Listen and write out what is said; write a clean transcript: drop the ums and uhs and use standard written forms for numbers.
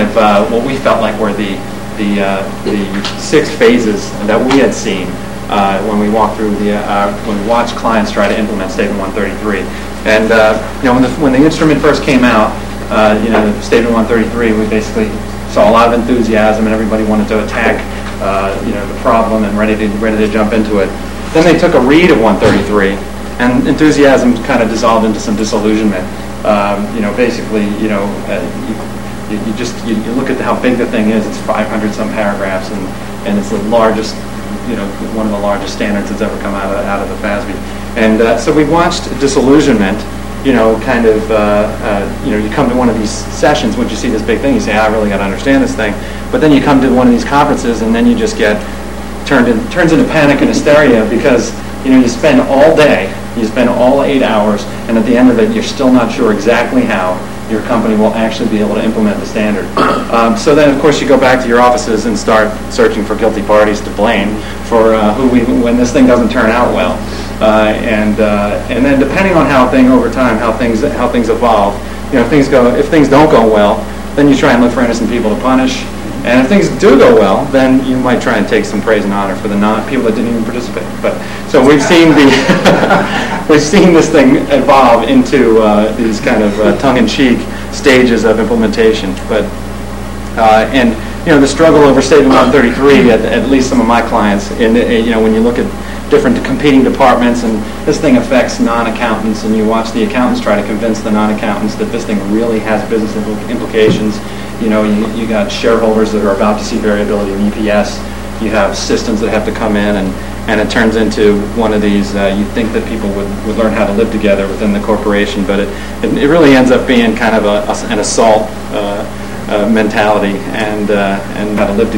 of what we felt like were the 6 phases that we had seen when we walked through when we watched clients try to implement Statement 133. And when the instrument first came out, Statement 133, we basically saw a lot of enthusiasm and everybody wanted to attack the problem and ready to jump into it. Then they took a read of 133, and enthusiasm kind of dissolved into some disillusionment. Basically, you look at how big the thing is. It's 500 some paragraphs, and it's the largest, one of the largest standards that's ever come out of the FASB. And so we watched disillusionment. You come to one of these sessions, once you see this big thing, you say, I really got to understand this thing. But then you come to one of these conferences, and then you just get turns into panic and hysteria because you spend all day, you spend all 8 hours, and at the end of it, you're still not sure exactly how your company will actually be able to implement the standard. So then, of course, you go back to your offices and start searching for guilty parties to blame for when this thing doesn't turn out well. And then, depending on how things evolve, if things don't go well, then you try and look for innocent people to punish. And if things do go well, then you might try and take some praise and honor for the people that didn't even participate. But so we've seen we've seen this thing evolve into these kind of tongue-in-cheek stages of implementation. But the struggle over Statement 133, at least some of my clients, when you look at different competing departments, and this thing affects non-accountants, and you watch the accountants try to convince the non-accountants that this thing really has business implications. You got shareholders that are about to see variability in EPS. You have systems that have to come in, and it turns into one of these, you'd think that people would learn how to live together within the corporation, but it really ends up being kind of an assault mentality and how to live together.